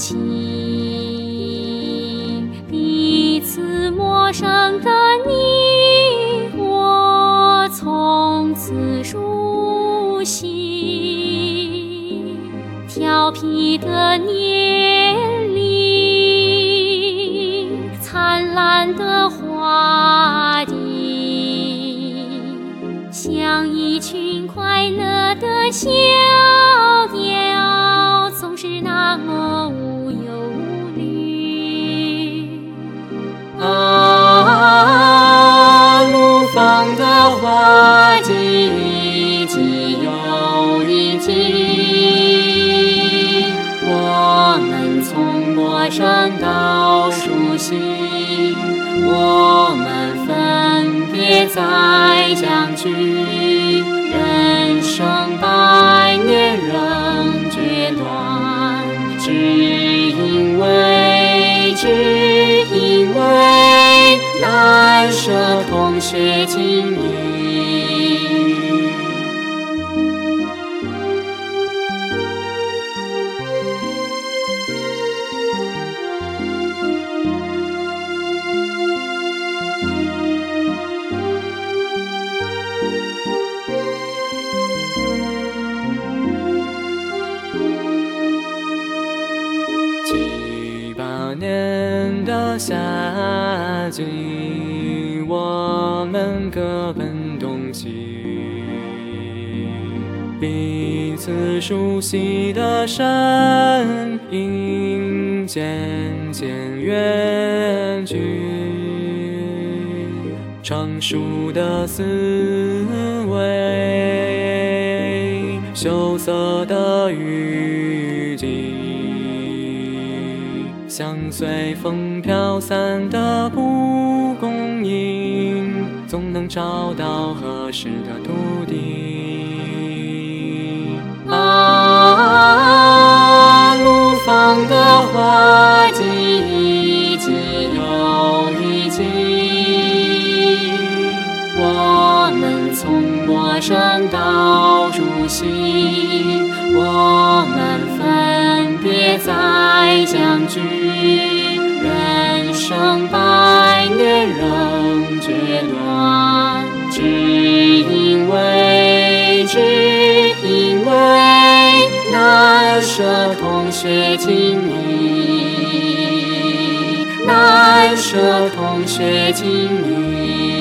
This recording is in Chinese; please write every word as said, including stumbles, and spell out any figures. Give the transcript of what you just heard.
情，彼此陌生的你我从此熟悉，调皮的年龄，灿烂的花季，像一群快乐的小鸟，总是那么无忧无虑。 啊，怒放的花季，一季又一季，我们从陌生到熟悉，我们分别再相聚，人生百年仍决断，只因为只因为难舍同学情谊。七八年的夏季，我们各奔东西，彼此熟悉的身影渐渐远去，成熟的思维，羞涩的语境，像随风飘散的蒲公英，总能找到合适的土地。啊，怒放的花季，一季又一季，我们从陌生到熟悉，我们分别再相聚，人生百年仍决断，只因为只因为难舍同学情谊，难舍同学情谊。